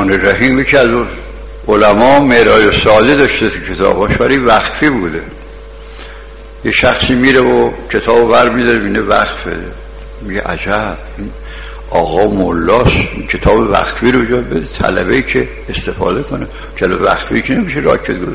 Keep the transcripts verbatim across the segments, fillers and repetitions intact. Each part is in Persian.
الرحمن الرحیم یکی از علما معراج ساده داشته تو کتاباش، ولی وقفی بوده. یه شخصی میره و کتابو بر میداره بینه وقفه، میگه عجب این آقا مولاست، این کتاب وقفی رو جا بده طلبه‌ای که استفاده کنه. کتاب وقفی که نمیشه راکت بوده.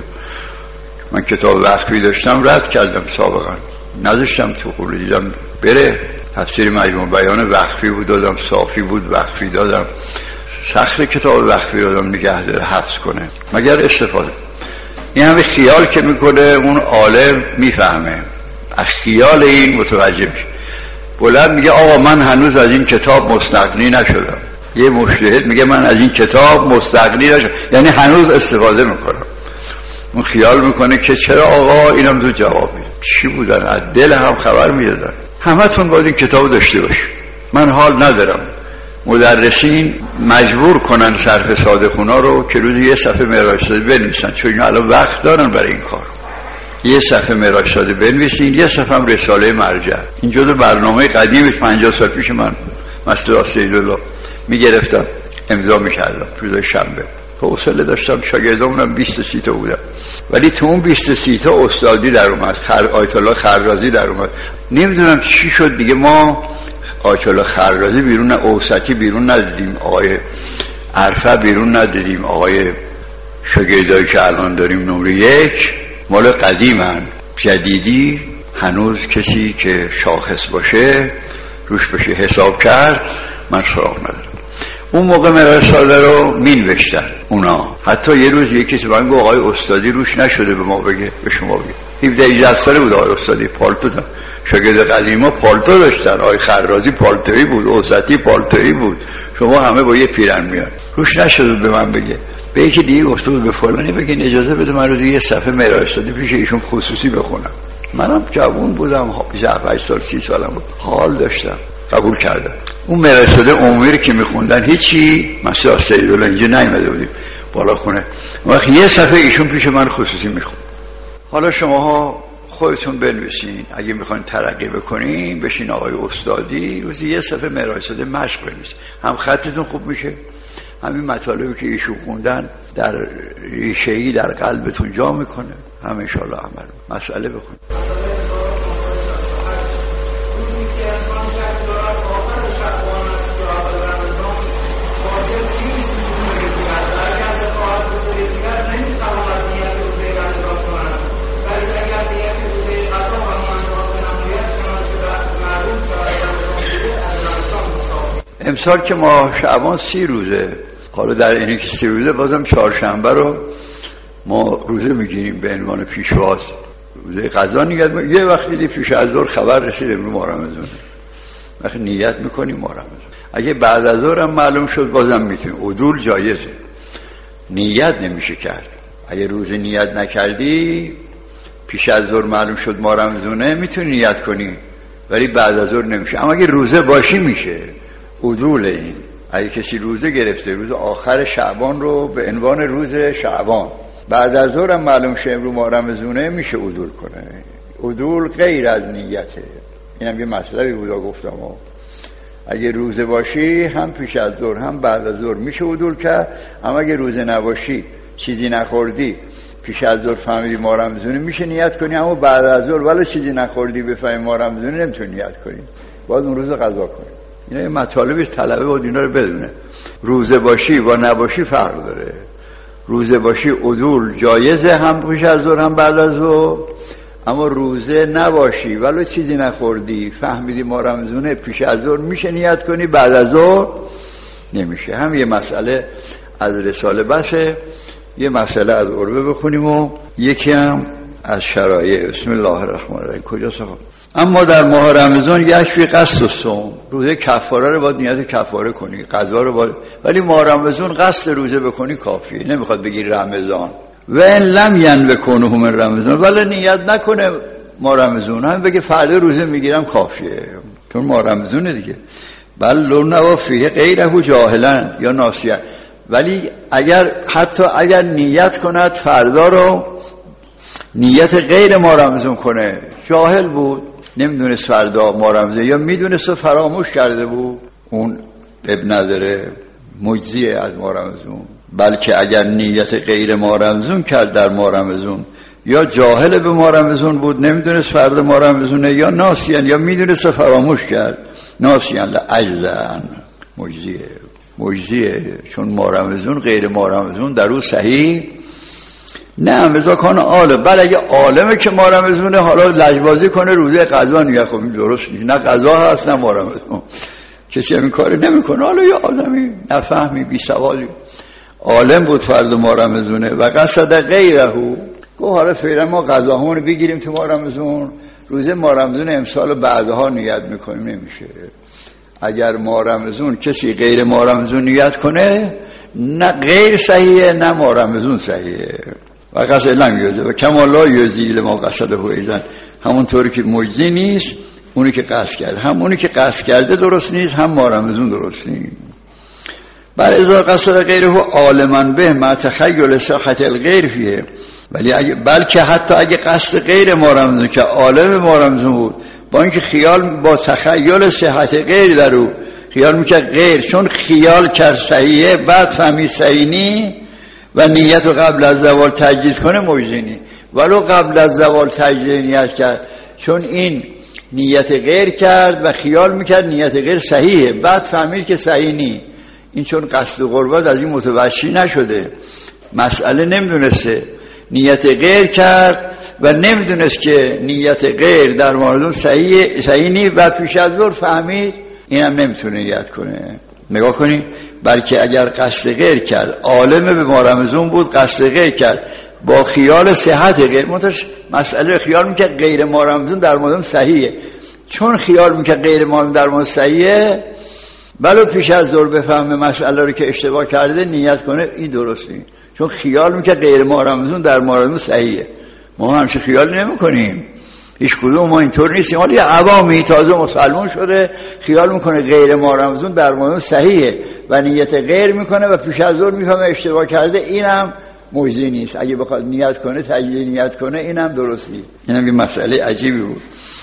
من کتاب وقفی داشتم رد کردم سابقا، نذاشتم تو قول، دیدم بره. تفسیر مجموع بیان وقفی بود دادم، صافی بود وقفی دادم، سخت کتاب وقفی دادم نگه داره حفظ کنه مگر استفاده. این همه خیال که میکنه اون عالم میفهمه، از خیال این متوجه میشه. بلند میگه آقا من هنوز از این کتاب مستغنی نشدم. یه مجتهد میگه من از این کتاب مستغنی نشدم، یعنی هنوز استفاده میکنم. اون خیال میکنه که چرا آقا اینم دو جواب میده. چی بودن؟ از دل هم خبر میدادن. همتون باید این کتاب داشته باشید. من حال ندارم مدرسین مجبور کنن صرف صادقونا رو که روزی یه صفحه معراج ساده بنویسن، چون اینا الان وقت دارن برای این کار. یه صفحه معراج ساده بنویسین، یه صفحه هم رساله مرجع. این جزء برنامه قدیمی پنجاه سال پیش من مسجد سیدالله میگرفتم امضا میکردم روز شنبه. حوصله داشتم، شاگردامونم بیست سی تا بودن، ولی تو اون بیست سی تا استادی در اومد، خر آیت الله خرازی در اومد. نمیدونم چی شد دیگه، ما آیت الله خرازی بیرون، اوسطی بیرون ندیدیم، آقای عرفه بیرون ندیدیم، آقای شاگردایی که الان داریم نمره یک مال قدیمن. جدیدی هنوز کسی که شاخص باشه روش بشه حساب کرد من سراغ ندارم. اون موقع معراج ساده رو مینوشتن اونا. حتی یه روز یکی تو من گفت آقای استادی روش نشده، به ما بگه، به شما بگه. هفده هجده ساله بود آقای استادی، پالتو داشت. شاگرد قدیما پالتو داشتن، آقای خرازی پالتویی بود، اوسطی پالتویی بود، شما همه با یه پیرن میاد. روش نشده به من بگه. به یکی دیگه گفته بود به فلانی بگین اجازه بده من روزی یه صفحه معراج ساده پیش ایشون خصوصی بخونم. منم جوون بودم، بیست و هفت سال سی سالم بود، حال داشتم، قبول کردم. اون معراج ساده عمری که میخوندن هیچی مسجد سیدالله اینجا نیومده بودیم بالا خونه، وقتی یه صفحه ایشون پیش من خصوصی میخوند. حالا شماها خودتون بنویسین، اگه میخواین ترقی بکنین بشین آقای استادی روزی یه صفحه معراج ساده مشق بنویسین، هم خطتون خوب میشه، همین مطالبی که ایشون خوندن در ریشه‌ای در قلبتون جا میکنه، هم ان شاءالله عمل مسئله بخونید. امسال که ما شعبان سی روزه، حالا در اینی که سی روزه بازم چهارشنبه رو ما روزه میگیریم به عنوان پیشواز، روزه قضا نیت میکنیم. یه وقتی دی پیش از ظهر خبر رسید امروز ماه رمضانه، وقتی نیت میکنیم ماه رمضان. اگه بعد از ظهر هم معلوم شد بازم میتونیم، عدول جایزه، نیت نمیشه کرد. اگه روز نیت نکردی پیش از ظهر معلوم شد ماه رمضانه میتونی نیت کنی، ولی بعد از ظهر نمیشه. اما اگه روزه باشی میشه عدول. این اگه کسی روزه گرفته روز آخر شعبان رو به عنوان روز شعبان، بعد از ظهر هم معلوم شه امروز ماه رمضانه، میشه عدول کنه. عدول غیر از نیته. اینم یه مطلبی بودا گفتم ها. اگه روزه باشی هم پیش از ظهر هم بعد از ظهر میشه عدول کرد، اما اگه روزه نباشی چیزی نخوردی پیش از ظهر فهمیدی ماه رمضانه میشه نیت کنی، اما بعد از ظهر ولی چیزی نخوردی بفهمی ماه رمضانه نمیتونی نیت کنی، باید اون روز قضا کنی. اینا یه مطالبی طلبه بود اینا رو بدونه. روزه باشی و نباشی فرق داره. روزه باشی عدول جایزه، هم پیش از ظهر هم بعد از ظهر، اما روزه نباشی ولی چیزی نخوردی فهمیدی ماه رمضانه پیش از ظهر میشه نیت کنی، بعد از ظهر نمیشه. هم یه مسئله از رساله بسه، یه مسئله از عربه بخونیم و یکی هم از شرایع. بسم الله الرحمن الرحیم. کجا صفحه؟ اما در ماه رمضان یکفی قصد الصوم، روزه کفاره رو باید نیت کفاره کنی، قضا رو باید، ولی ماه رمضان قصد روزه بکنی کافیه، نمیخواد بگی رمضان. و ان لم ینوکنه من رمضان، ولی نیت نکنه ماه رمضان، هم بگه فردا روزه میگیرم کافیه، چون ماه رمضانه دیگه. بل لو نوا فیه غیره جاهلا یا ناسیا، ولی اگر حتی اگر نیت کند فردا رو نیت غیر ماه رمضان کنه، جاهل بود نمیدونست فردا ماه رمضان، یا میدونست و فراموش کرده بود، اون اب نداره، مجزیه از ماه رمضان. بلکه اگر نیت غیر ما رمزون کرد در ما رمزون، یا جاهل به ما رمزون بود نمیدونست فرد ما رمزونه، یا ناسیان یا میدونست فراموش کرد. ناسیان لعجزن مجزیه مجزیه چون ما رمزون غیر ما رمزون در او صحیح نه امزا کنه عالم. بله اگه عالمه که ما رمزونه حالا لجبازی کنه روزه قضا نگه، خب درست نیست، نه قضا هست نه ما رمزون، کسی همین کاری نمیکنه. حالا یه آدمی نفهمی بی سوالی عالم بود فرد ما رمزونه و قصد غیره، گو حالا فعلا ما قضاهامون رو بگیریم تو ما رمزون، روزه ما رمزون امسال بعدها نیت میکنیم، نمیشه. اگر ما رمزون کسی غیر ما رمزون نیت کنه نه غیر صحیحه نه ما رمزون صحیحه. و قصد لم یوزه و کما لا یوزی لما قصده هو ایزن، همونطوری که مجزی نیست اونی که قصد کرده، هم اونی که قصد کرده درست نیست، هم ما رمزون درست نیست. بل اذا قصد غیره عالما به مع تخیل صحت الغیر فیه، ولی اگه بلکه حتی اگه قصد غیر ما رمزون که عالم ما رمزون بود، با اینکه خیال با تخیل صحت غیر در او خیال میکرد غیر، چون خیال کرد صحیحه بعد فهمید صحیح نی و نیت رو قبل از زوال تجدید کنه مجزی نی. ولو قبل از زوال تجدید نیت کرد، چون این نیت غیر کرد و خیال میکرد نیت غیر صحیحه بعد فهمید که صحیح نی، این چون قصد قربت از این متوشی نشده، مسئله نمیدونسته، نیت غیر کرد و نمیدونست که نیت غیر در مورد صحیح صحیح نی و پیش از ظهر فهمید، اینم نمیتونه نیت کنه. نگاه کنید، بلکه اگر قصد غیر کرد عالم به ما رمزون بود، قصد غیر کرد با خیال صحت غیر، منتش مسئله خیال میکرد غیر ما رمزون در مورد صحیحه، چون خیال میکرد غیر ما رمزون در مورد صحیحه بلو پیش از ظهر بفهمه مسئله رو که اشتباه کرده نیت کنه، این درست نیست، چون خیال میکنه غیر ما رمزون در ما رمزون صحیحه. ما همشه خیال نمی کنیم، هیچ کدوم ما اینطور نیستیم. حالا یه عوامی تازه مسلمان شده خیال میکنه غیر ما رمزون در ما رمزون صحیحه و نیت غیر میکنه و پیش از ظهر میفهمه اشتباه کرده، اینم مجزی نیست. اگه بخواد نیت کنه تجدید نیت کنه اینم درست نیست. اینم یه مسئله عجیبی بود.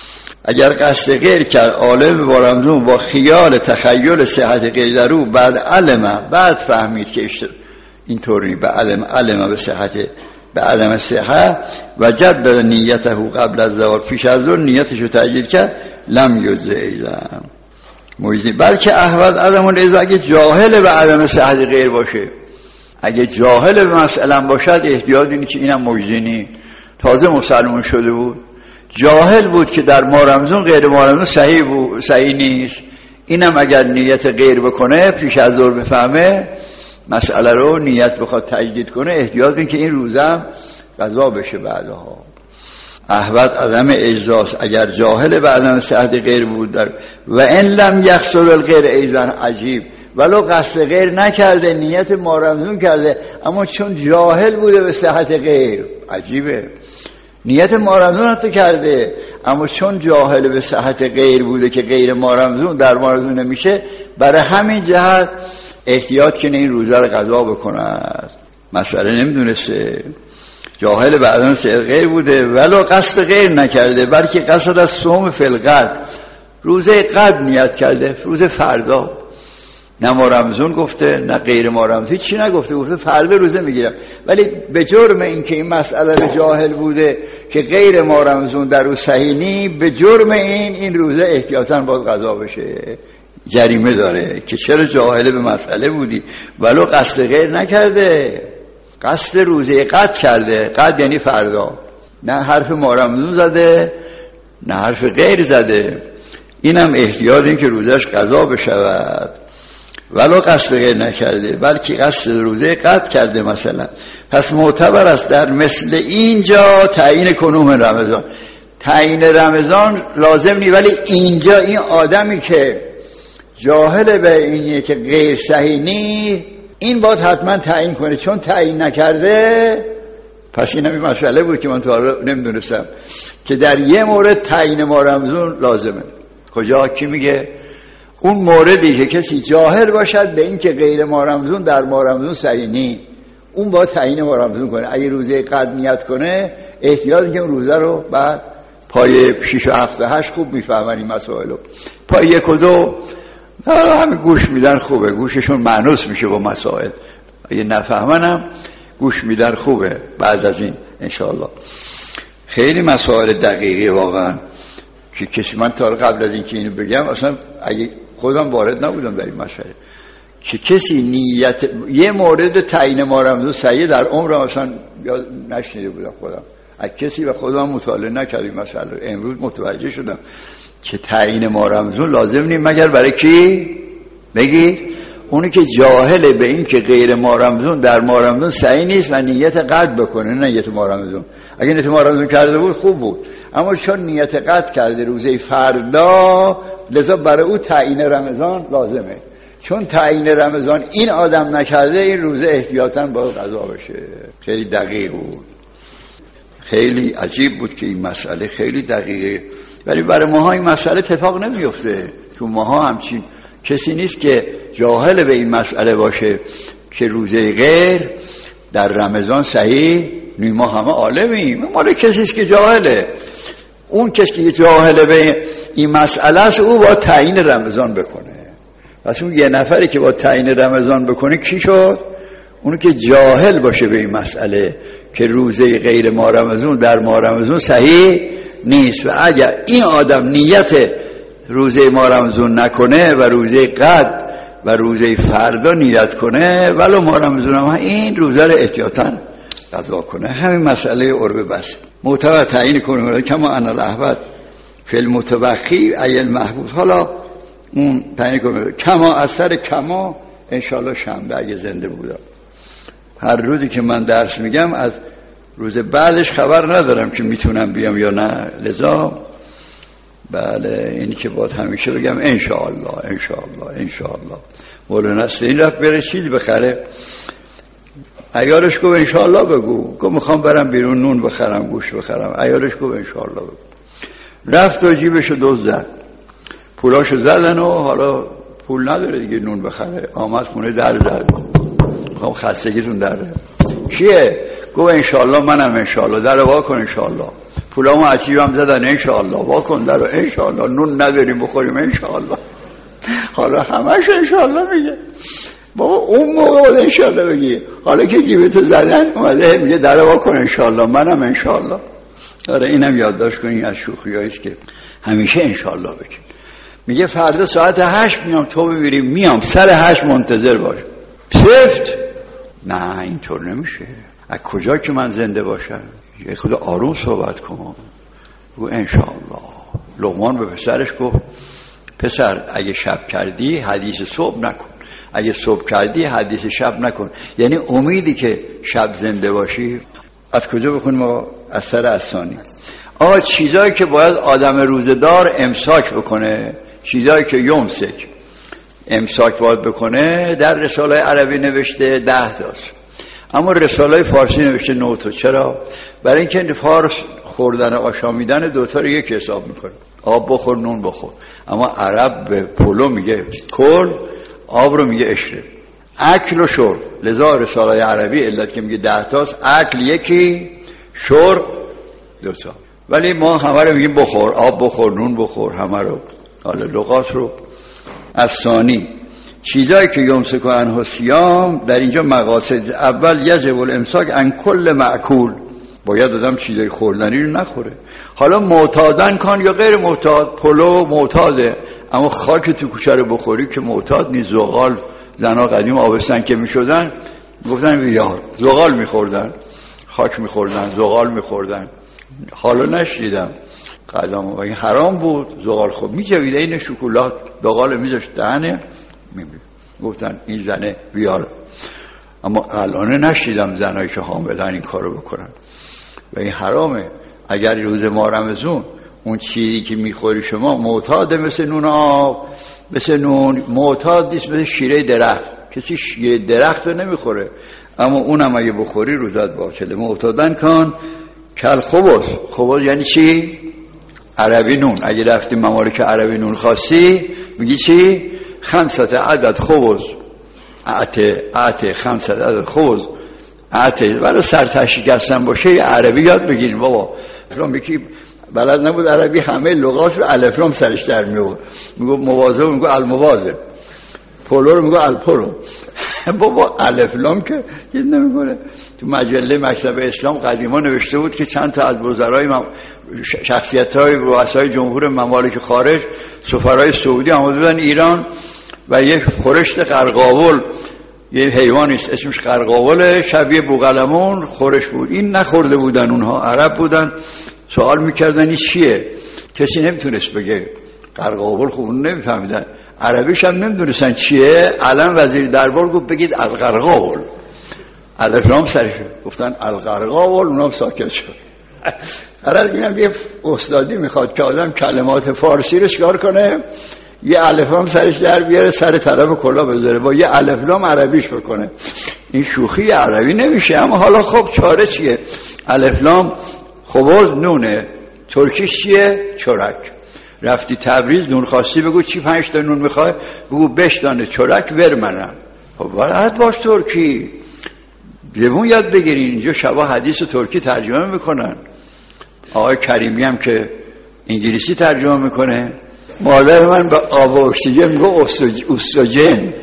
اگر قصد غیر کرد عالم با رمزون با خیال تخیل صحت غیر در او، بعد علمه بعد فهمید که اشتباه اینطوری، به علم علم به صحت به عدم صحت و جدد نیته قبل از زوال، پیش از ظهر نیتشو تجدید کرد، لم یجزه ایزم مجزی. بلکه احوال عدم الیزا، اگه جاهل به عدم صحت غیر باشه، اگه جاهل به مسئله باشد احتیاط اینه که اینم مجزی نی، تازه مسلمان شده بود جاهل بود که در ما رمزون غیر ما رمزون صحیح بود صحیح نیست، اینم اگر نیت غیر بکنه پیش از ظهر بفهمه مسئله رو نیت بخواد تجدید کنه، احتیاط این که این روزم قضا بشه بعدها. احوط عدم اجزاست اگر جاهل به عدم صحت غیر بود در و ان لم یقصد الغیر ایزن عجیب، ولو قصد غیر نکرده نیت ما رمزون کرده اما چون جاهل بوده به صحت غیر، عجیبه. نیت ما رمزون حتی کرده اما چون جاهل به صحت غیر بوده که غیر ما رمزون در ما رمزون نمیشه، برای همین جهت احتیاط کنه این روزه رو قضا بکند. مسئله نمیدونسته، جاهل به عدم صحت غیر بوده ولو قصد غیر نکرده، بلکه قصد از صوم فی الغد، روزه قد نیت کرده، روز فردا، نه ما رمزون گفته نه غیر ما رمزون، چی نگفته، گفته فردا روزه میگیرم، ولی به جرم این که این مسئله به جاهل بوده که غیر ما رمزون در روز صحیح نی، به جرم این این روزه احتیاطاً باید قضا بشه، جریمه داره که چرا جاهل به مسئله بودی ولو قصد غیر نکرده، قصد روزه قد کرده، قد یعنی فردا، نه حرف ما رمزون زده نه حرف غیر زده، اینم احتیاط این که روزش قضا بشود ولو قصد غیر نکرده بلکه قصد روزه قد کرده مثلا. پس معتبر است در مثل اینجا تعیین کنوم رمضان، تعیین رمضان لازم نی، ولی اینجا این آدمی که جاهل به اینه که غیر صحیح نی، این باید حتما تعیین کنه، چون تعیین نکرده. پس این همین مسئله بود که من تو نمیدونستم که در یه مورد تعیین ما رمضان لازمه. کجا؟ کی میگه؟ اون موردی که کسی جاهل باشد به این که غیر ما رمضان در ما رمضان صحیح نی، اون باید تعیین ما رمضان کنه. اگه روزه قد نیت کنه احتیاط که اون روزه رو بعد پای شش و هفت و هشت خوب میفهمن این مسائلو، پای یک و دو همه گوش میدن خوبه، گوششون مانوس میشه با مسائل، اگه نفهمنم گوش میدن خوبه بعد از این انشاءالله. خیلی مسائل دقیقی واقعا که کسی، من تا قبل از این که اینو بگم اصلا اگه خودم وارد نبودم در این مسئله که کسی نیت یه مورد تعیین ما رمزون صحیح در عمرم اصلا نشنیده بودم خودم از کسی و خودم مطالعه نکردم مسئله. امروز متوجه شدم که تعیین ما رمزون لازم نیست مگر برای کی؟ بگید اونی که جاهله به این که غیر ما رمزون در ما رمزون صحیح نیست و نیت قطع بکنه، نه نیت ما رمزون. اگه نیت ما رمزون کرده بود خوب بود، اما چون نیت قطع کرده روزه فردا، لذا برای او تعیین رمضان لازمه. چون تعیین رمضان این آدم نکرده، این روزه احتیاطاً باید قضا بشه. خیلی دقیق بود، خیلی عجیب بود که این مسئله خیلی دقیقه، ولی برای ماها این مسئله اتفاق نمیفته. تو ماها همچین کسی نیست که جاهل به این مسئله باشه که روزه غیر در رمضان صحیح نیست. ما همه عالمیم، مال کسی است که جاهله. اون کسی که جاهله به این مسئله است او با تعیین رمضان بکنه. پس اون یه نفری که با تعیین رمضان بکنه کی شد؟ اونو که جاهل باشه به این مسئله که روزه غیر ماه رمضان در ماه رمضان صحیح نیست. و اگر این آدم نیت روزه ماه رمضان نکنه و روزه قد و روزه فردا نیت کنه، ولو ماه رمضان هم این روزه رو احتیاطاً قضا کنه. همین مسئله عرب بس معتبر تعیین کنه کما ان الاحوط فی المتوقی ای المحبوب. حالا اون تعیین کنه کما اثر کما انشالله شنبه اگه زنده بودم. هر روزی که من درس میگم از روز بعدش خبر ندارم که میتونم بیام یا نه، لذا بله اینی که باید همیشه بگم انشاءالله انشاءالله انشاءالله. مولانا این رفت بره چیز بخره، عیالش گفت انشاءالله بگو. گفت میخوام برم بیرون نون بخرم گوش بخرم. عیالش گفت انشاءالله بگو. رفت و جیبشو دزدن، پولاشو زدن و حالا پول نداره دیگه نون بخره. آمد خونه در زد، میخوام خستگیتون دره. کیه؟ گفت انشاءالله منم انشاءالله. در وا کن انشاءالله. پولامو عجیبم زدن انشاءالله. وا کن در انشاءالله. نون نداریم بخوریم انشاءالله. حالا همش انشاءالله میگه. بابا اون موقع بود انشاءالله بگی، حالا که جیبتو زدن اومده میگه در وا کن انشاءالله منم انشاءالله. آره اینم یادداشت کنین از شوخیاییست که همیشه انشاءالله بگی. میگه فردا ساعت هشت میام تو ببینیم. میام سر هشت منتظر باش. سفت نه اینطور نمیشه. از کجا که من زنده باشم؟ یه خود آروم صحبت کن. و انشاءالله. لقمان به پسرش گفت پسر اگه شب کردی حدیث صبح نکن، اگه صبح کردی حدیث شب نکن. یعنی امیدی که شب زنده باشی. از کجا بخونیم ما؟ از سر اسانی. آقا چیزایی که باید آدم روزدار امساک بکنه، چیزایی که یمسک امساک باید بکنه، در رساله عربی نوشته ده تاست، اما رساله فارسی نوشته نه تا. چرا؟ برای اینکه فارس خوردن آشامیدن دوتا رو یک حساب میکنه. آب بخور نون بخور. اما عرب به پلو میگه کل، آب رو میگه اشرب. اکل و شرب. لذا رساله عربی علت که میگه ده تاست، اکل یکی، شرب دو تا. ولی ما همه رو میگیم بخور، آب بخور نون بخور، همه رو. حالا لغات رو از ثانی چیزایی که یمسک عنه الصیام در اینجا مقاصد. اول یجب الامساک عن کل مأکول، باید آدم چیزای خوردنی رو نخوره. حالا معتادن کن یا غیر معتاد. پلو معتاده، اما خاک تو کوچه رو بخوری که معتاد نیست. زغال زنا قدیم آبستن که میشدن گفتن بیار زغال میخوردن، خاک میخوردن، زغال میخوردن. حالا نشیدم قدم و این حرام بود. زغال خب میجوید این شکلات زغال میذاشت دهنه میبید. گفتن این زنه بیار. اما الان نشیدم زنایی که حاملن این کارو بکنن و این حرامه. اگر روز ماه رمضان اون چیزی که میخوری شما معتاده، مثل نون آب، مثل نون معتاد نیست، مثل شیره درخت. کسی شیره درخت رو نمیخوره، اما اونم اگه بخوری روزت باطله. معتادن کن کل خبز. خبز یعنی چی؟ عربی نون. اگه رفتی ممالک عربی نون خواستی میگی چی؟ خمسط عدد خبز. عطه عطه خمسط عدد خبز. عطه ولی سر شکستن باشه یه عربی یاد بگیریم بابا. فلان بکی بلد نبود عربی همه لغات رو الف لام سرش در میور. میگو مواظب، میگو المواظب. پولو رو میگو الپولو. بابا الف لام که چیز نمیکنه. تو مجله مکتب اسلام قدیما نوشته بود که چند تا از وزرای مم... شخصیت‌های رؤسای جمهور ممالک خارج سفرای سعودی آمده بودن ایران و یک خورشت قرقاول، یه حیوانی است اسمش قرقاول، شبیه بوقلمون خورش بود. این نخورده بودن، اونها عرب بودن، سوال میکردن این چیه؟ کسی نمیتونست بگه. قرقاول خوب نمیفهمیدن، عربیش هم نمیدونستن چیه. الان وزیر دربار گفت بگید القرقاول، الف لام سرش گفتن القرقاول، اونم ساکت شد. هر اینم یه استادی میخواد که آدم کلمات فارسی رو چیکار کنه، یه الف لام سرش در بیاره، سر طرف کلا بذاره، با یه الف لام عربیش بکنه. این شوخی عربی نمیشه. اما حالا خب چاره چیه؟ الف لام خبز نونه، ترکیش چیه؟ چرک. رفتی تبریز نون خواستی بگو چی پنج تا نون میخوای؟ بگو بش دانه چرک ور منم. خب بلد باش ترکی، زبون یاد بگیری. اینجا شبا حدیث ترکی ترجمه میکنن. آقای کریمی هم که انگلیسی ترجمه میکنه. مادر من به آب و اکسیژن میگه استروژن.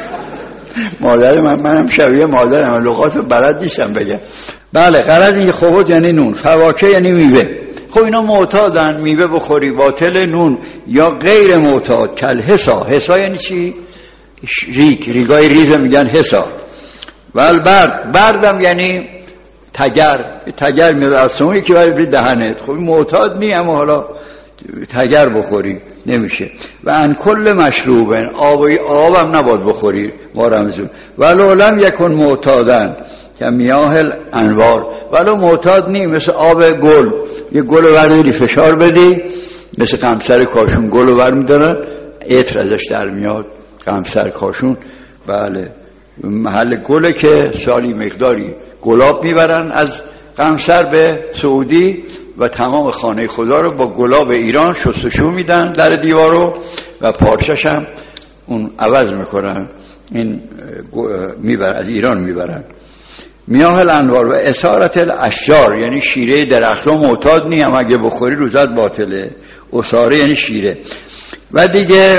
مادر من منم شبیه مادرم، لغاتو بلد نیستم بگم. بله، غرض این خبز یعنی نون، فواکه یعنی میوه. خب اینا معتادن، میوه بخوری باطل، نون یا غیر معتاد. کل حسا، حسا یعنی چی؟ ریگ، ریگای ریز میگن حسا. ول برد، بردم یعنی تگر، تگر میاد از سمومی که برای دهنت. خب معتاد نی، اما حالا تگر بخوری نمیشه. و ان کل مشروبن، آبی آبم نباد بخوری ما رمزون. ولو لم یکن معتادن که میاه الانوار، ولو معتاد نی، مثل آب گل، یه گل رو برداری فشار بدی، مثل قمصر کاشون گل رو برمیدارن، عطر ازش در میاد. قمصر کاشون بله محل گله که سالی مقداری گلاب میبرن از قمصر به سعودی و تمام خانه خدا رو با گلاب ایران شستشو میدن در دیوارو و پارچش هم اون عوض میکنن. این میبرن از ایران میبرن. میاه الانوار و اسارت الاشجار یعنی شیره درختان معتاد نی، هم اگه بخوری روزت باطله. اساره یعنی شیره. و دیگه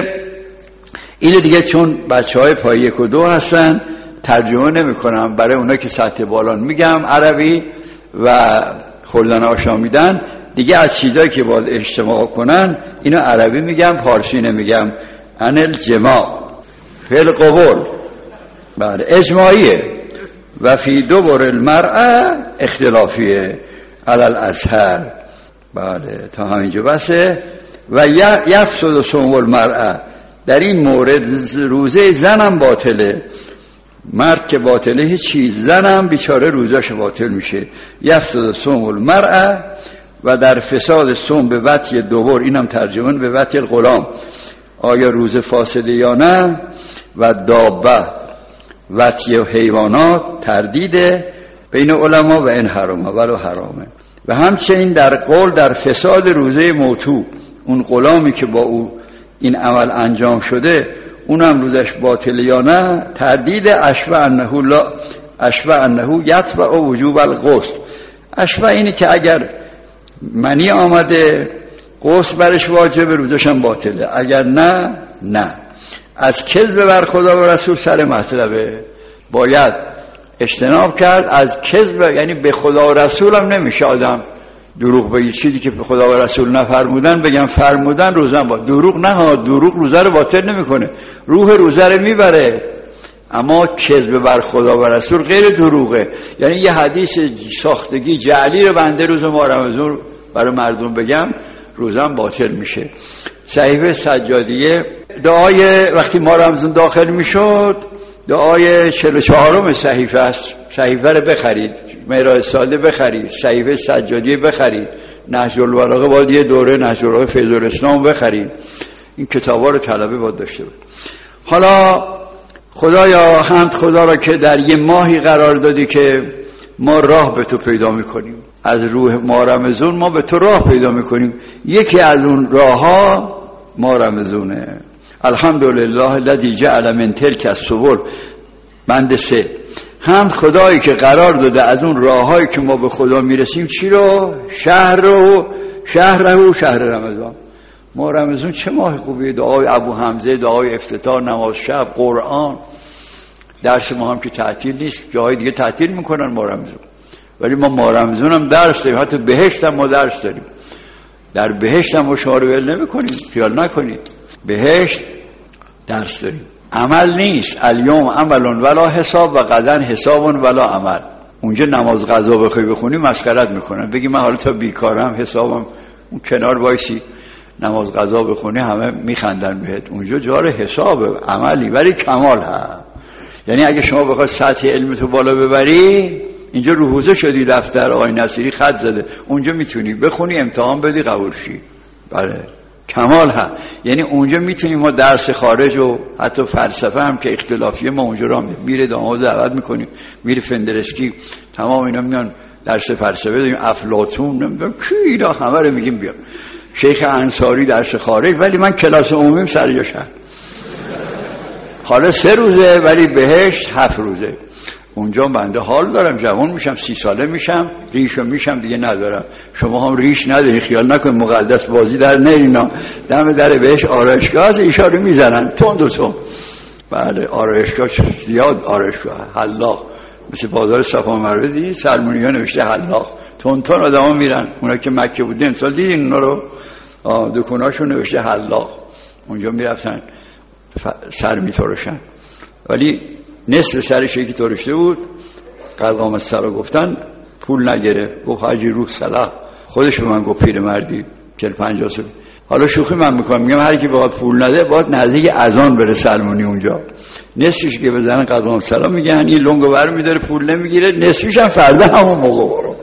این دیگه چون بچه های پای یک و دو هستن ترجمه نمی کنم، برای اونا که سطح بالان میگم عربی و خوردن آشنا میدن دیگه. از چیزایی که باید اجتماع کنن اینو عربی میگم، فارسی نمیگم. انل جماع فعل قبول بله اجماعیه. و فی دبر المرأه اختلافیه علل ازهر. بله تا همینجا بسه. و یفسد صوم المرأه، در این مورد روزه زنم باطله. مرد که باطله هیچی، زنم بیچاره روزاش باطل میشه. یفسد صوم المرأه و در فساد صوم به وطی دوبر، اینم ترجمه به وطی الغلام، آیا روزه فاسده یا نه. و دابه وطی حیوانات تردیده بین علما و این حرامه ولو حرامه. و همچنین در قول در فساد روزه موتو، اون غلامی که با او این عمل انجام شده اونم روزش باطل یا نه. تردید اشبه انه لا اشبه انه یتبع وجوب الغسل. اشبه اینه که اگر منی آمده غسل برش واجبه، روزش هم باطله. اگر نه نه. از کذب بر خدا و رسول سر مطلبه، باید اجتناب کرد از کذب، یعنی به خدا و رسول هم نمیشه آدم دروغ بگی. چیزی که به خدا و رسول نفرمودن بگم فرمودن، روزم با دروغ نه ها. دروغ روزه رو باطل نمیکنه، روح روزه رو میبره. اما کذب بر خدا و رسول غیر دروغه. یعنی یه حدیث ساختگی جعلی رو بنده روز ما رمضان برای مردم بگم، روزم باطل میشه. صحیفه سجادیه دعای وقتی ما رمضان داخل میشد، دعای چهل و چهارم صحیفه است. صحیفه رو بخرید، معراج ساده بخرید، صحیفه سجادیه بخرید، نهج البلاغه باید یه دوره نهج البلاغه فیض الاسلام بخرید. این کتابا رو طلبه باید داشته باید. حالا خدایا حمد خدا را که در یه ماهی قرار دادی که ما راه به تو پیدا میکنیم. از روح ما رمضان ما به تو راه پیدا میکنیم. یکی از اون راه ها ما رمضانه. الحمدلله الذی جعل من تلک السبل. بند سه، حمد خدایی که قرار داده از اون راههایی که ما به خدا میرسیم چی رو؟ شهر رو، شهر رو، شهر رمضان. ما رمضان چه ماه خوبیه. دعای ابو حمزه، دعای افتتاح، نماز شب، قرآن، درس ما هم که تعطیل نیست، جای دیگه تعطیل میکنن ما رمضان، ولی ما ما رمضان هم درس داریم، حتی بهشت هم ما درس داریم. در بهشت هم ما شما رو ول نمیکنیم، خیال نکنید. بهشت درس داریم، عمل نیست. الیوم عملون ولا حساب و غدا حسابون ولا عمل. اونجا نماز قضا بخوای بخونی مسخرت میکنن، بگی من حالا تا بیکارم حسابم، اون کنار وایسی نماز قضا بخونی همه میخندن بهت. اونجا جار حساب عملی، ولی کمال هم. یعنی اگه شما بخواد سطح علمتو بالا ببری، اینجا رو حوزه شدی، دفتر آقای نصیری خط زده، اونجا میتونی بخونی امتحان بدی قبول شی. بله کمال هم. یعنی اونجا میتونیم ما درس خارج و حتی فلسفه هم که اختلافیه ما اونجا را میره داماد دعوت میکنیم، میره فندرسکی، تمام اینا میان درس فلسفه داریم، افلاطون نمیدونم کی اینا همه رو میگیم بیا. شیخ انصاری درس خارج، ولی من کلاس عمومیم سر جاش هست. حالا سه روزه ولی بهشت هفت روزه. اونجا بنده حال دارم، جوان میشم، سی ساله میشم، ریشو میشم دیگه ندارم. شما هم ریش نداری، خیال نکن مقدس بازی در نرینا. دم در بهش آرایشگاه هست، اشاره میزنن تند و تند. بله آرایشگاه زیاد، آرایشگاه حلاق، مثل بازار صفا مروه دیدی سلمونی ها نوشته حلاق، تند تند آدم ها میرن. اونا که مکه بودن امسال دیدین اونا رو، دکوناشون نوشته حلاق، اونجا میرفتن سر میترشن. ولی نصف سرش یکی ترشته بود، قدام از سر گفتن پول نگره، گفت حاجی روح صلاح. خودش به من گفت پیرمردی چهل پنجاه سال. حالا شوخی من میکنم، میگم هر کی بخواد پول نده باید نزدیک اذان بره سلمونی اونجا، نصفش که بزنن قدام سلام میگن این لنگو بر میداره پول نمیگیره، نصفش هم فردا همون موقع برو.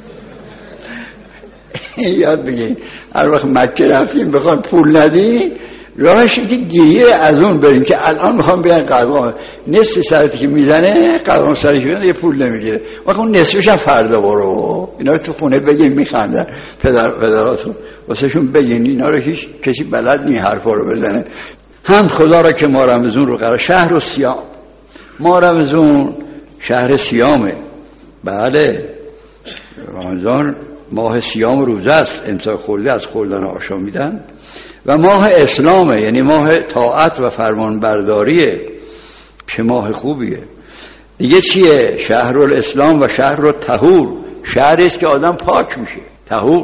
یاد بگین هر وقت مکه رفتیم بخواد پول ندی راهش که گیره از اون بریم که الان میخوام بیان قدام، نصف سرتی که میزنه قدام سرش بیان یه پول نمیگیره، وقت اون نصفش هم فردا برو. اینا رو تو خونه بگین میخندن پدر پدراتون، واسه شون بگین اینا رو هیچ کسی بلد نی حرفا رو بزنه. هم خدا را که ما رمضان رو قرار شهر و سیام، ما رمضان شهر سیامه. بله رمضان ماه سیام روزه است، امسال خورده از خوردن آشامیدن، و ماه اسلامه، یعنی ماه طاعت و فرمان برداریه، چه ماه خوبیه دیگه. چیه؟ شهر الاسلام و شهر الطهور، شهری است که آدم پاک میشه، طهور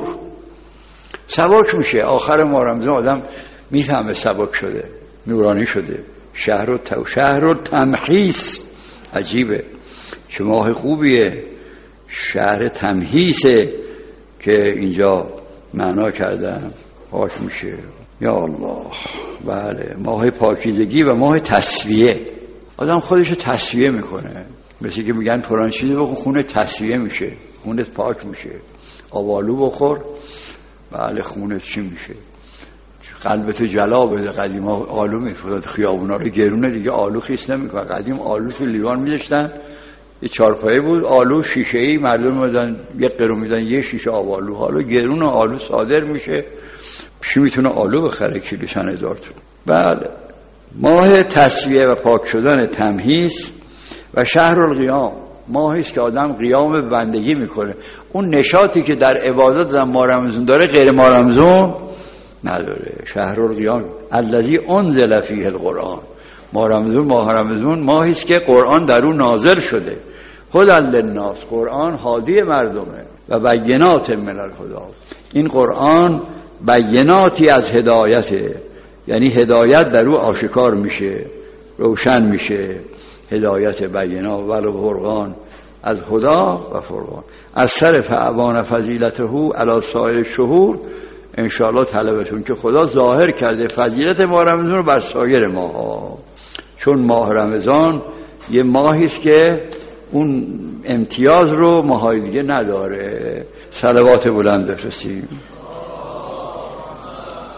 سبک میشه. آخر ماه رمضان آدم میفهمه سبک شده، نورانی شده. شهر الطهور، شهر التمحیص، عجیبه چه ماه خوبیه، شهر تمحیصه که اینجا معنا کردم، پاک میشه. یا الله. بله ماه پاکیزگی و ماه تصفیه، آدم خودش رو تصفیه میکنه، مثل که میگن پران چیزی بخور خونه تصفیه میشه، خونت پاک میشه. آبالو بخور، بله خونت چی میشه، قلبت جلا بده. قدیم ها آلو میفرد خیابونا رو گرونه دیگه، آلو خیس نمیکنه. قدیم آلو تو لیوان میذاشتن، یه چارپایه بود آلو شیشه‌ای، مردم میدن یک قرون میدن یه شیشه آلو. حالا گرون آلو صادر میشه، چی میتونه آلو بخره کیلو چند هزار تومان. بله ماه تصفیه و پاک شدن تمحیص و شهر القیام، ماهی است که آدم قیام بندگی میکنه. اون نشاطی که در عبادت در ماه رمضان داره غیر ماه رمضان نداره. شهر القیام الذی انزل فیه القرآن، ماه رمضان ماه رمضان ماهی است که قرآن در اون نازل شده. هدی للناس، قرآن هادی مردمه، و بینات من الهدی، این قرآن بیناتی از هدایته، یعنی هدایت در او آشکار میشه، روشن میشه. هدایت بینا و فرقان، از هدا و فرقان، از صرف اعوان فضیلته علی سایر شهور. انشاءالله طلبتون که خدا ظاهر کرده فضیلت ماه رمضان رو بر سایر ماها، چون ماه رمضان یه ماهی است که اون امتیاز رو ماهای دیگه نداره. صلوات بلند بفرستیم.